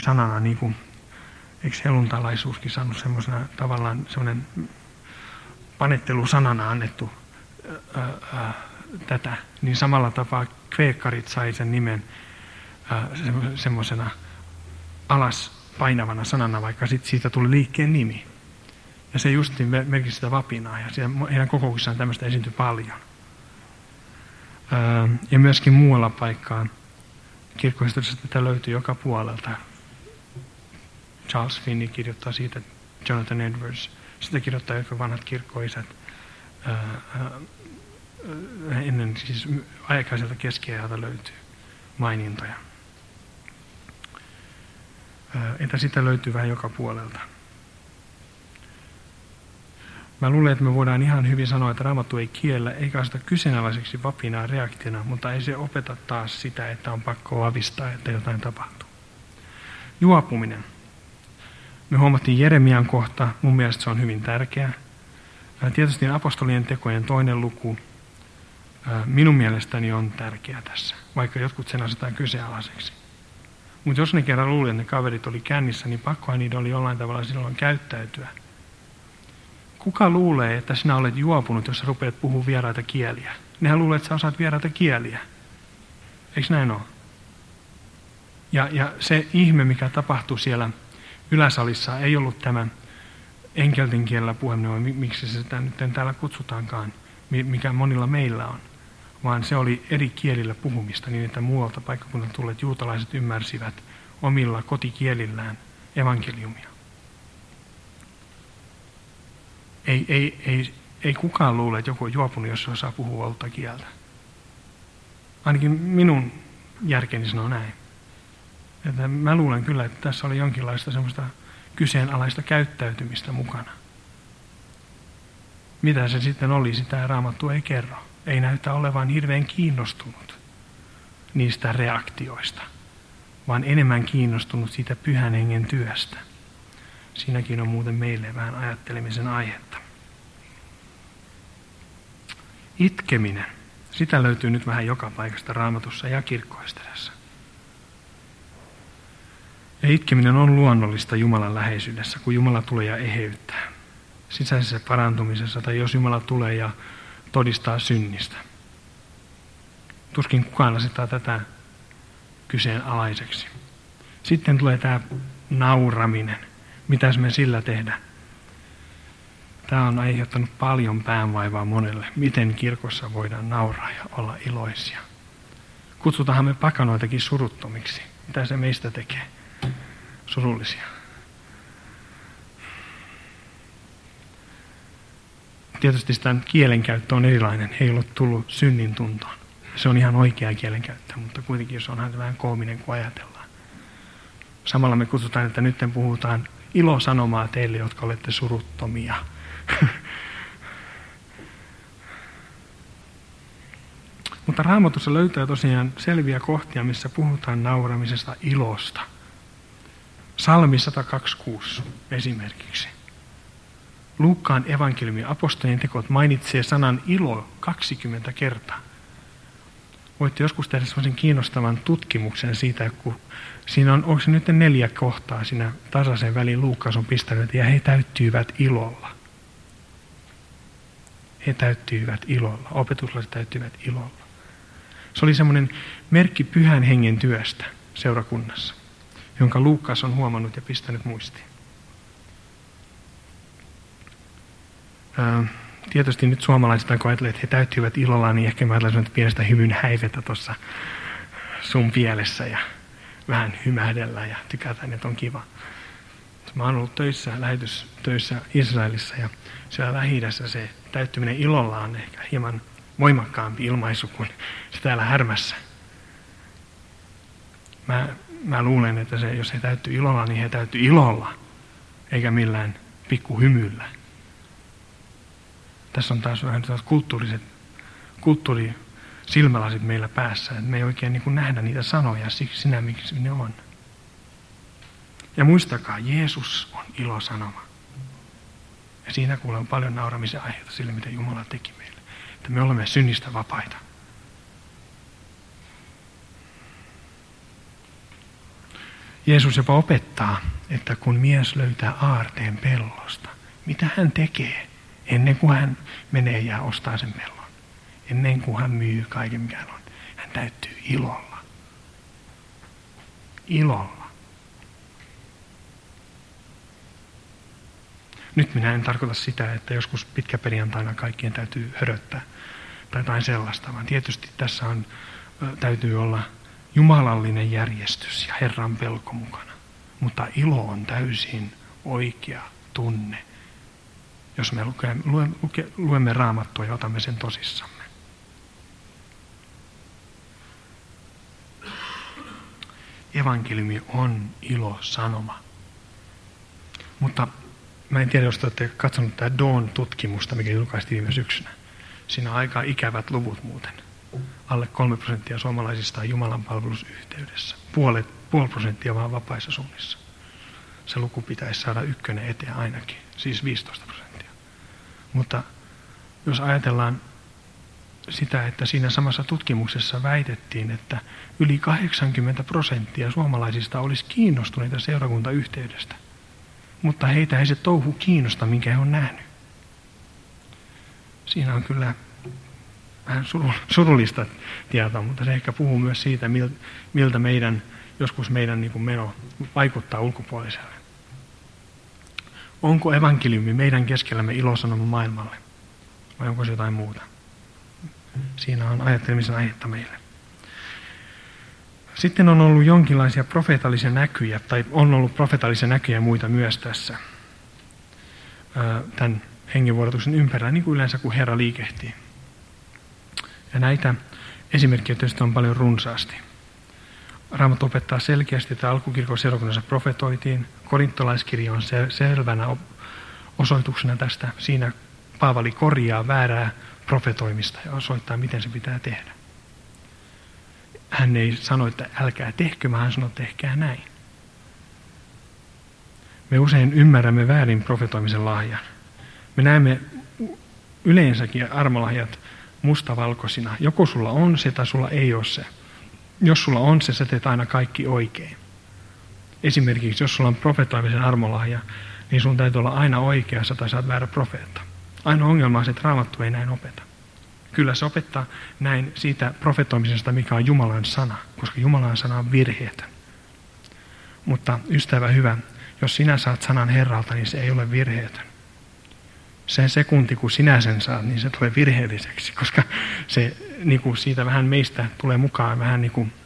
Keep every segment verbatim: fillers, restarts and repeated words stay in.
sanana, niin kuin, eikö helluntalaisuuskin saanut semmoisena tavallaan semmoinen panettelusanana annettu ää, ää, tätä, niin samalla tapaa kveekkarit sai sen nimen ää, semmoisena alas painavana sanana, vaikka sit siitä tuli liikkeen nimi. Ja se justiin merkitsi sitä vapinaa, ja siellä heidän kokouksissaan tämmöistä esiintyi paljon. Ää, ja myöskin muualla paikkaa kirkkohistoriassa tätä löytyy joka puolelta. Charles Finney kirjoittaa siitä, Jonathan Edwards, sitä kirjoittaa jotka vanhat kirkkoisät ää, ää, ennen siis aikaiselta keskiajalta löytyy mainintoja. Ää, että sitä löytyy vähän joka puolelta. Mä luulen, että me voidaan ihan hyvin sanoa, että Raamattu ei kiellä eikä aseta kyseenalaiseksi vapinaa reaktiona, mutta ei se opeta taas sitä, että on pakko vavistaa, että jotain tapahtuu. Juopuminen. Me huomattiin Jeremian kohta, mun mielestä se on hyvin tärkeä. Tietysti apostolien tekojen toinen luku minun mielestäni on tärkeä tässä, vaikka jotkut sen asetaan kyseenalaiseksi. Mutta jos ne kerran luuli, että ne kaverit oli kännissä, niin pakkohan niitä oli jollain tavalla silloin käyttäytyä. Kuka luulee, että sinä olet juopunut, jos sä rupeat puhumaan vieraita kieliä? Nehän luulee, että sä osaat vieraita kieliä. Eikö näin ole? Ja, ja se ihme, mikä tapahtui siellä yläsalissa, ei ollut tämä enkeltin kielellä puhuminen, vai miksi se sitä nyt täällä kutsutaankaan, mikä monilla meillä on. Vaan se oli eri kielillä puhumista niin, että muualta paikkakunnalta tulleet juutalaiset ymmärsivät omilla kotikielillään evankeliumia. Ei, ei, ei, ei kukaan luule, että joku on juopunut, jos se osaa puhua uutta kieltä. Ainakin minun järkeni sanoo näin. Että mä luulen kyllä, että tässä oli jonkinlaista semmoista kyseenalaista käyttäytymistä mukana. Mitä se sitten oli, sitä Raamattu ei kerro. Ei näytä olevan hirveän kiinnostunut niistä reaktioista, vaan enemmän kiinnostunut siitä pyhän hengen työstä. Siinäkin on muuten meille vähän ajattelemisen aihetta. Itkeminen. Sitä löytyy nyt vähän joka paikasta Raamatussa ja kirkkohistoriassa. Ja itkeminen on luonnollista Jumalan läheisyydessä, kun Jumala tulee ja eheyttää. Sisäisessä parantumisessa tai jos Jumala tulee ja todistaa synnistä. Tuskin kukaan asettaa tätä kyseenalaiseksi. Sitten tulee tämä nauraminen. Mitäs me sillä tehdään? Tämä on aiheuttanut paljon päänvaivaa monelle. Miten kirkossa voidaan nauraa ja olla iloisia? Kutsutaanhan me pakanoitakin suruttomiksi. Mitä se meistä tekee? Surullisia. Tietysti sitä kielenkäyttö on erilainen. Ei ole tullut synnin tuntoon. Se on ihan oikea kielenkäyttö, mutta kuitenkin jos onhan se vähän koominen, kun ajatellaan. Samalla me kutsutaan, että nyt puhutaan ilosanomaa teille, jotka olette suruttomia. Mutta Raamatussa löytää tosiaan selviä kohtia, missä puhutaan nauramisesta ilosta. Psalmi sata kaksikymmentäkuusi esimerkiksi. Luukkaan evankeliumin apostolien tekot mainitsee sanan ilo kaksikymmentä kertaa. Voitte joskus tehdä sellaisen kiinnostavan tutkimuksen siitä, kun siinä on, onko se nyt neljä kohtaa siinä tasaisen väliin Luukkaas on pistänyt, ja he täyttyivät ilolla. He täyttyivät ilolla. Opetuslaiset täyttyivät ilolla. Se oli semmoinen merkki pyhän hengen työstä seurakunnassa, jonka Luukkaas on huomannut ja pistänyt muistiin. Ää, tietysti nyt suomalaiset, kun ajattelee, että he täyttyivät ilolla, niin ehkä mä ajattelen pienestä hymyn häivetä tuossa sun pielessä ja vähän hymähdellä ja tykätään, että on kiva. Mä oon ollut töissä, lähetystöissä Israelissa ja siellä Lähi-idässä se täyttyminen ilolla on ehkä hieman voimakkaampi ilmaisu kuin se täällä Härmässä. Mä, mä luulen, että se, jos he täyttyy ilolla, niin he täyttyy ilolla, eikä millään pikkuhymyllä. Tässä on taas vähän kulttuuriset, kulttuurisilmälasit meillä päässä, että me ei oikein niin kuin nähdä niitä sanoja siksi sinä, miksi ne on. Ja muistakaa, Jeesus on ilosanoma. Ja siinä kuulee on paljon nauramisen aiheita sille, mitä Jumala teki meille. Että me olemme synnistä vapaita. Jeesus jopa opettaa, että kun mies löytää aarteen pellosta, mitä hän tekee ennen kuin hän menee ja ostaa sen pellon? Ennen kuin hän myy kaiken, mikä on. Hän täyttyy ilolla. Ilolla. Nyt minä en tarkoita sitä, että joskus pitkäperjantaina kaikkien täytyy höröttää tai jotain sellaista, vaan tietysti tässä on, täytyy olla jumalallinen järjestys ja Herran pelko mukana. Mutta ilo on täysin oikea tunne, jos me luemme, luemme, luemme Raamattua ja otamme sen tosissamme. Evankeliumi on ilo-sanoma. Mutta mä en tiedä, jos te olette katsonut tätä Dawn-tutkimusta, mikä julkaistiin viime syksynä. Siinä on aika ikävät luvut muuten. Alle kolme prosenttia suomalaisista on Jumalan palvelusyhteydessä. Puolet, puoli prosenttia vaan vapaissa suunnissa. Se luku pitäisi saada ykkönen eteen ainakin, siis viisitoista prosenttia. Mutta jos ajatellaan sitä, että siinä samassa tutkimuksessa väitettiin, että yli kahdeksankymmentä prosenttia suomalaisista olisi kiinnostuneita seurakuntayhteydestä. Mutta heitä ei se touhu kiinnosta, minkä he on nähnyt. Siinä on kyllä vähän surullista tietoa, mutta se ehkä puhuu myös siitä, miltä meidän, joskus meidän niin kuin meno vaikuttaa ulkopuoliselle. Onko evankeliumi meidän keskellämme ilosanoma maailmalle? Vai onko se jotain muuta? Siinä on ajattelemisen aihetta meille. Sitten on ollut jonkinlaisia profeetallisia näkyjä, tai on ollut profeetallisia näkyjä ja muita myös tässä tämän hengenvuodatuksen ympärillä, niin kuin yleensä kun Herra liikehtii. Ja näitä esimerkkejä tietysti on paljon runsaasti. Raamattu opettaa selkeästi, että alkukirkon seurakunnassa profetoitiin. Korintolaiskirja on selvänä osoituksena tästä. Siinä Paavali korjaa väärää profetoimista ja osoittaa, miten se pitää tehdä. Hän ei sano, että älkää tehkö, vaan hän sanoo, että tehkää näin. Me usein ymmärrämme väärin profetoimisen lahjan. Me näemme yleensäkin armolahjat mustavalkoisina. Joko sulla on se tai sulla ei ole se. Jos sulla on se, sä teet aina kaikki oikein. Esimerkiksi jos sulla on profetoimisen armolahja, niin sun täytyy olla aina oikeassa tai sä oot väärä profeetta. Ainoa ongelma on se, että Raamattu ei näin opeta. Kyllä se opettaa näin siitä profetoimisesta, mikä on Jumalan sana, koska Jumalan sana on virheetön. Mutta ystävä hyvä, jos sinä saat sanan Herralta, niin se ei ole virheetön. Se sekunti, kun sinä sen saat, niin se tulee virheelliseksi, koska se niin kuin siitä vähän meistä tulee mukaan, vähän niin kuin,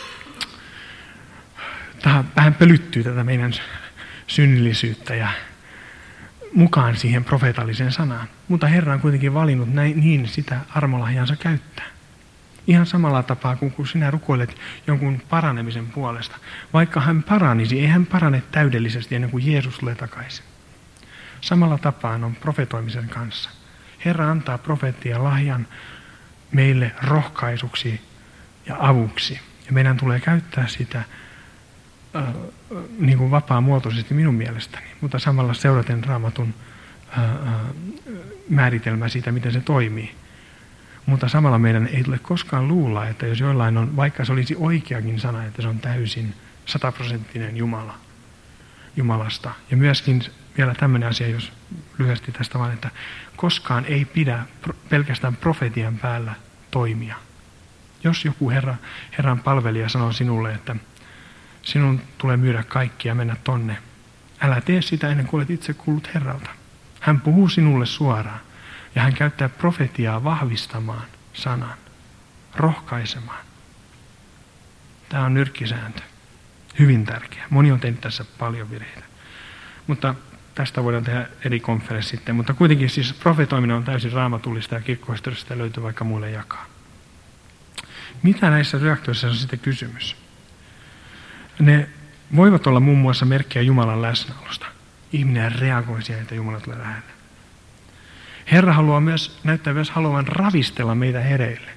tähän, vähän pölyttyy tätä meidän synnillisyyttä ja mukaan siihen profeetalliseen sanaan. Mutta Herra on kuitenkin valinnut näin, niin sitä armolahjansa käyttää. Ihan samalla tapaa kuin kun sinä rukoilet jonkun paranemisen puolesta. Vaikka hän paranisi, ei hän parane täydellisesti ennen kuin Jeesus tulee takaisin. Samalla tapaa on profetoimisen kanssa. Herra antaa profeettia lahjan meille rohkaisuksi ja avuksi. Ja meidän tulee käyttää sitä äh, niin kuin vapaamuotoisesti minun mielestäni, mutta samalla seuraten Raamatun äh, äh, määritelmää siitä, miten se toimii. Mutta samalla meidän ei tule koskaan luulla, että jos jollain on, vaikka se olisi oikeakin sana, että se on täysin sataprosenttinen Jumala, Jumalasta. Ja myöskin vielä tämmöinen asia, jos lyhyesti tästä vaan, että koskaan ei pidä pelkästään profetian päällä toimia. Jos joku Herra, Herran palvelija sanoo sinulle, että sinun tulee myydä kaikki ja mennä tonne, älä tee sitä ennen kuin olet itse kuullut Herralta. Hän puhuu sinulle suoraan ja hän käyttää profetiaa vahvistamaan sanan, rohkaisemaan. Tämä on nyrkkisääntö. Hyvin tärkeä. Moni on tehnyt tässä paljon virheitä. Mutta tästä voidaan tehdä eri konferenssi sitten. Mutta kuitenkin siis profetoiminen on täysin raamatullista ja kirkkohistoriasta löytyy vaikka muille jakaa. Mitä näissä reaktioissa on sitten kysymys? Ne voivat olla muun muassa merkkejä Jumalan läsnäolosta. Ihminen reagoi siihen, että Jumala tulee lähelle. Herra haluaa myös, näyttää myös haluavan ravistella meitä hereille.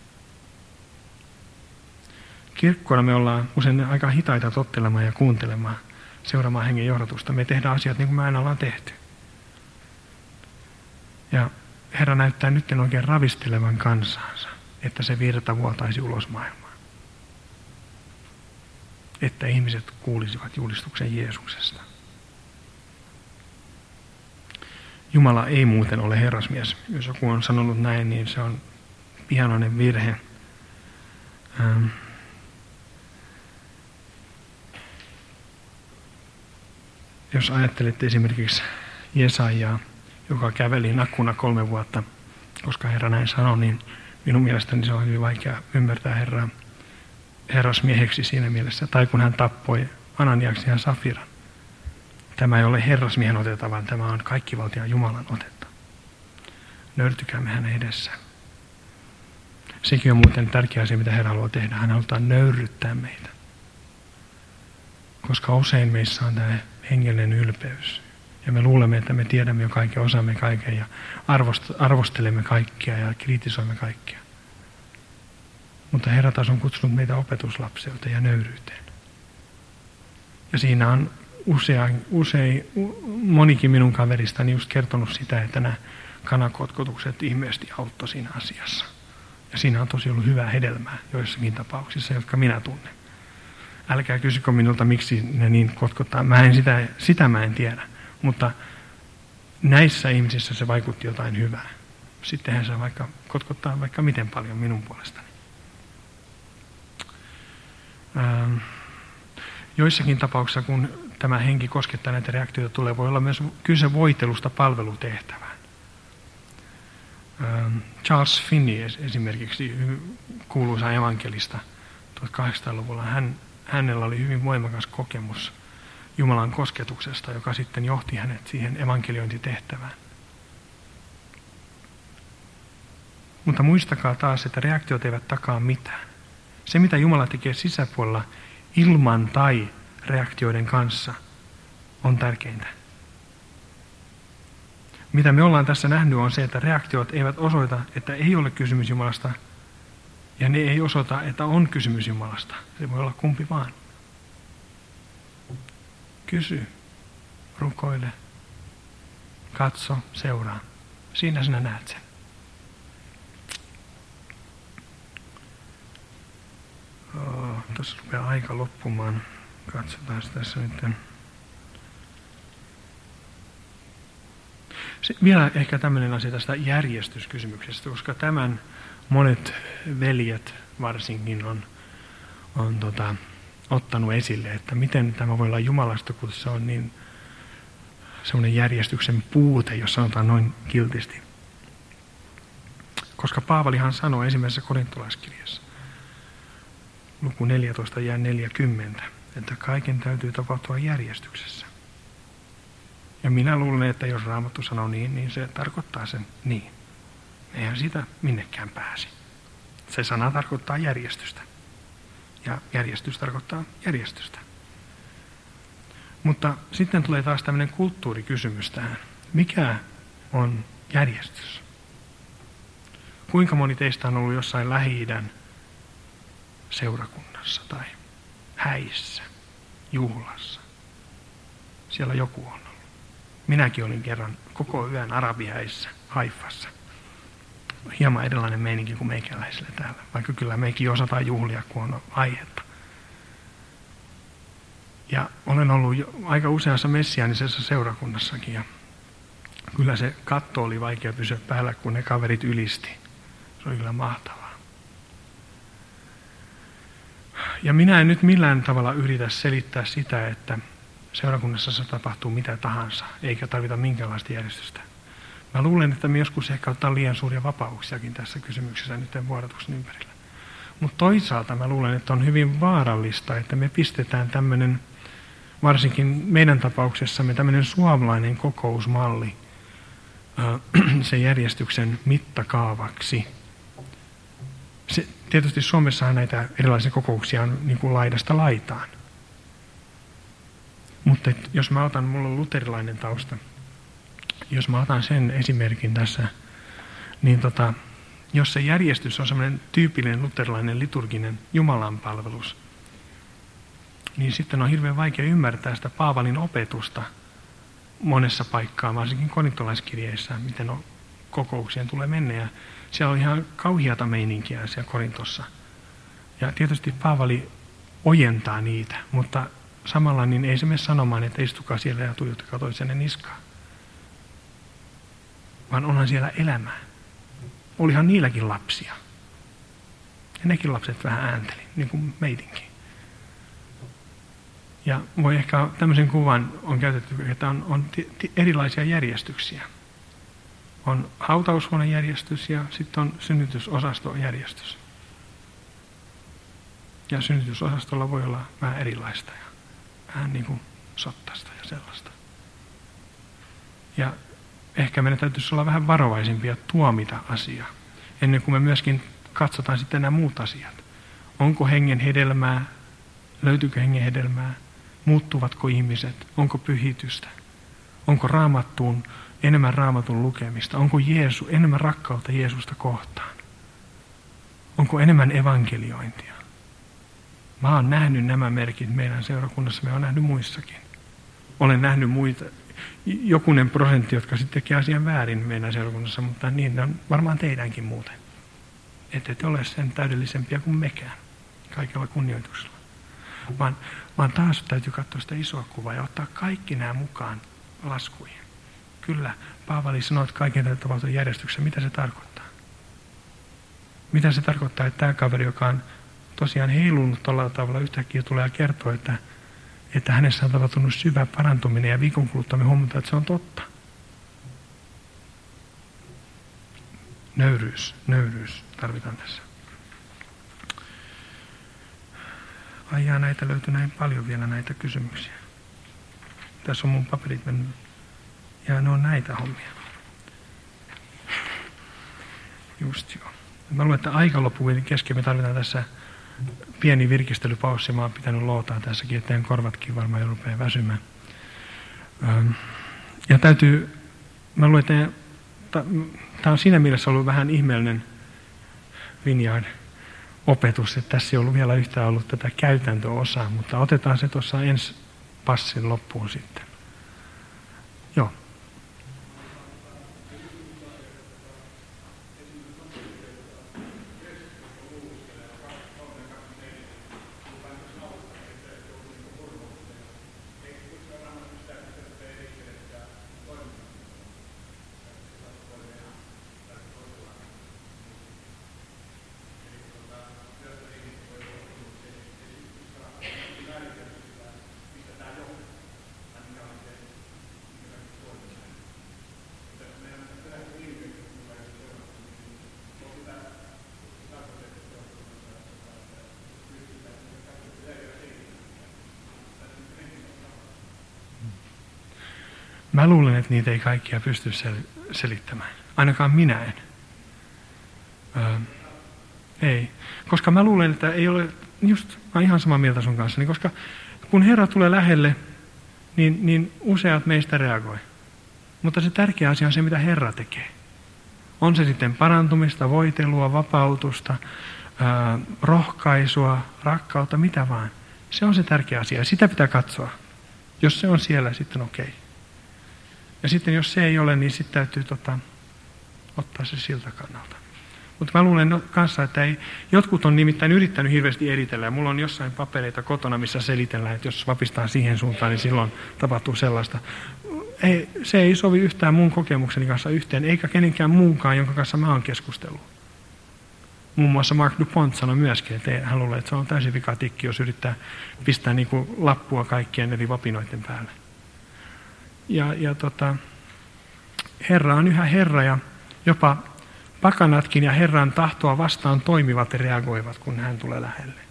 Kirkkona me ollaan usein aika hitaita tottelemaan ja kuuntelemaan, seuraamaan hengen johdatusta. Me tehdään asiat niin kuin me aina ollaan tehty. Ja Herra näyttää nyt oikein ravistelevan kansansa, että se virta vuotaisi ulos maailmaan. että ihmiset kuulisivat julistuksen Jeesuksesta. Jumala ei muuten ole herrasmies. Jos joku on sanonut näin, niin se on pienoinen virhe. Ähm. Jos ajattelette esimerkiksi Jesaiaa, joka käveli nakuna kolme vuotta, koska Herra näin sanoi, niin minun mielestäni se on hyvin vaikea ymmärtää Herraa herrasmieheksi siinä mielessä. Tai kun hän tappoi Ananiaksen ja Safiran. Tämä ei ole herrasmiehen otetta, vaan tämä on kaikkivaltiaan Jumalan otetta. Nöyrtykäämme hänen edessään. Sekin on muuten tärkeä asia, mitä Herra haluaa tehdä. Hän haluaa nöyrryttää meitä. Koska usein meissä on tämä hengellinen ylpeys. Ja me luulemme, että me tiedämme jo kaiken, osaamme kaiken ja arvostelemme kaikkia ja kritisoimme kaikkia. Mutta Herra taas on kutsunut meitä opetuslapseuteen ja nöyryyteen. Ja siinä on usein, usein monikin minun kaveristani just kertonut sitä, että nämä kanakotkotukset ihmeesti auttoi siinä asiassa. Ja siinä on tosi ollut hyvää hedelmää joissakin tapauksissa, jotka minä tunnen. Älkää kysykö minulta, miksi ne niin kotkottaa. Mä en sitä, sitä mä en tiedä. Mutta näissä ihmisissä se vaikutti jotain hyvää. Sittenhän se vaikka kotkottaa vaikka miten paljon minun puolestani. Ähm, joissakin tapauksissa, kun tämä henki koskettaa näitä reaktioita tulee, voi olla myös kyse voitelusta palvelutehtävään. Ähm, Charles Finney esimerkiksi, kuuluisa evankelista tuhatkahdeksansataaluvulla, hän, hänellä oli hyvin voimakas kokemus Jumalan kosketuksesta, joka sitten johti hänet siihen evankeliointitehtävään. Mutta muistakaa taas, että reaktiot eivät takaa mitään. Se, mitä Jumala tekee sisäpuolella ilman tai reaktioiden kanssa, on tärkeintä. Mitä me ollaan tässä nähnyt on se, että reaktiot eivät osoita, että ei ole kysymys Jumalasta, ja ne ei osoita, että on kysymys Jumalasta. Se voi olla kumpi vaan. Kysy, rukoile, katso, seuraa. Siinä sinä näet sen. Oh, tuossa rupeaa aika loppumaan. Katsotaan tässä nyt. Se, vielä ehkä tämmöinen asia tästä järjestyskysymyksestä, koska tämän monet veljet varsinkin on, on tota, ottanut esille, että miten tämä voi olla Jumalasta, kun se on niin semmoinen järjestyksen puute, jos sanotaan noin kiltisti. Koska Paavalihan sanoi ensimmäisessä korintolaiskirjassa, luku neljätoista ja neljäkymmentä, että kaiken täytyy tapahtua järjestyksessä. Ja minä luulen, että jos Raamattu sanoo niin, niin se tarkoittaa sen niin. Eihän sitä minnekään pääsi. Se sana tarkoittaa järjestystä. Ja järjestys tarkoittaa järjestystä. Mutta sitten tulee taas tämmöinen kulttuurikysymys tähän. Mikä on järjestys? Kuinka moni teistä on ollut jossain Lähi-idän seurakunnassa tai häissä, juhlassa? Siellä joku on ollut. Minäkin olin kerran koko yön arabihäissä Haifassa. Hieman erilainen meininki kuin meikäläisille täällä, vaikka kyllä meikin osataan juhlia, kun on aihetta. Ja olen ollut jo aika useassa messiaanisessa seurakunnassakin, ja kyllä se katto oli vaikea pysyä päällä, kun ne kaverit ylisti. Se oli kyllä mahtavaa. Ja minä en nyt millään tavalla yritä selittää sitä, että seurakunnassa se tapahtuu mitä tahansa, eikä tarvita minkäänlaista järjestystä. Mä luulen, että me joskus ehkä ottaa liian suuria vapauksiakin tässä kysymyksessä nyt vuodatuksen ympärillä. Mutta toisaalta mä luulen, että on hyvin vaarallista, että me pistetään tämmöinen, varsinkin meidän tapauksessamme, tämmöinen suomalainen kokousmalli sen järjestyksen mittakaavaksi. Se, tietysti Suomessahan näitä erilaisia kokouksia on niin kuin laidasta laitaan. Mutta jos mä otan, mulla on luterilainen tausta, jos mä otan sen esimerkin tässä, niin tota, jos se järjestys on semmoinen tyypillinen luterilainen liturginen Jumalan palvelus, niin sitten on hirveän vaikea ymmärtää sitä Paavalin opetusta monessa paikkaa, varsinkin korintolaiskirjeissä, miten on kokouksien tulee mennä. Ja siellä on ihan kauhiata meininkiä siellä Korintossa. Ja tietysti Paavali ojentaa niitä, mutta samalla niin ei se mene sanomaan, että istukaa siellä ja tuijottakaa toisenne niskaa. Vaan onhan siellä elämää. Olihan niilläkin lapsia. Ja nekin lapset vähän äänteli, niin kuin meitinkin. Ja voi ehkä tämmöisen kuvan on käytetty, että on, on t- t- erilaisia järjestyksiä. On hautaushuonejärjestys ja sitten on synnytysosastojärjestys. Ja synnytysosastolla voi olla vähän erilaista ja vähän niin kuin sottasta ja sellaista. Ja ehkä meidän täytyisi olla vähän varovaisimpia tuomita asiaa, ennen kuin me myöskin katsotaan sitten nämä muut asiat. Onko hengen hedelmää, löytyykö hengen hedelmää, muuttuvatko ihmiset, onko pyhitystä, onko raamattuun enemmän raamatun lukemista, onko Jeesu, enemmän rakkautta Jeesusta kohtaan, onko enemmän evankeliointia. Mä oon nähnyt nämä merkit meidän seurakunnassa, mä oon nähnyt muissakin. Olen nähnyt muita, jokunen prosentti, jotka sitten teki asian väärin meidän seurakunnassa, mutta niin on varmaan teidänkin muuten. Ette te ole sen täydellisempia kuin mekään, kaikella kunnioituksella. Vaan, vaan taas täytyy katsoa sitä isoa kuvaa ja ottaa kaikki nämä mukaan laskuihin. Kyllä, Paavali sanoi, että kaiken täytyy tapahtua järjestyksessä. Mitä se tarkoittaa? Mitä se tarkoittaa, että tämä kaveri, joka on tosiaan heilunut tuolla tavalla, yhtäkkiä tulee ja kertoo, että, että hänessä on tapahtunut syvä parantuminen ja viikon kuluttua me huomataan, että se on totta. Nöyryys, nöyryys tarvitaan tässä. Ai jaa, näitä löytyy näin paljon vielä näitä kysymyksiä. Tässä on mun paperit mennyt. Ja ne on näitä hommia. Just joo. Mä luulen, että aika loppuu kesken. Me tarvitaan tässä pieni virkistelypaussi. Mä oon pitänyt lootaa tässäkin, että teidän korvatkin varmaan jo rupeaa väsymään. Ja täytyy, mä luulen, että tämä on siinä mielessä ollut vähän ihmeellinen Vineyard-opetus, että tässä ei ollut vielä yhtään ollut tätä käytäntöosaa, mutta otetaan se tuossa ensi passin loppuun sitten. Joo. Mä luulen, että niitä ei kaikkia pysty sel- selittämään. Ainakaan minä en. Öö, ei. Koska mä luulen, että ei ole, just, mä oon ihan samaa mieltä sun kanssa, niin koska kun Herra tulee lähelle, niin, niin useat meistä reagoi. Mutta se tärkeä asia on se, mitä Herra tekee. On se sitten parantumista, voitelua, vapautusta, öö, rohkaisua, rakkautta, mitä vaan. Se on se tärkeä asia ja sitä pitää katsoa. Jos se on siellä, sitten okei. Okay. Ja sitten jos se ei ole, niin sitten täytyy tota, ottaa se siltä kannalta. Mutta mä luulen kanssa, että ei, jotkut on nimittäin yrittänyt hirveästi eritellä. Ja mulla on jossain papereita kotona, missä selitellään, että jos vapistaan siihen suuntaan, niin silloin tapahtuu sellaista. Ei, se ei sovi yhtään mun kokemukseni kanssa yhteen, eikä kenenkään muunkaan, jonka kanssa mä oon keskustellut. Muun muassa Mark DuPont sanoi myöskin, että hän luulee, että se on täysin vikatikki, jos yrittää pistää niin kuin lappua kaikkien eri vapinoiden päälle. Ja, ja tota, Herra on yhä Herra ja jopa pakanatkin ja Herran tahtoa vastaan toimivat ja reagoivat, kun hän tulee lähelle.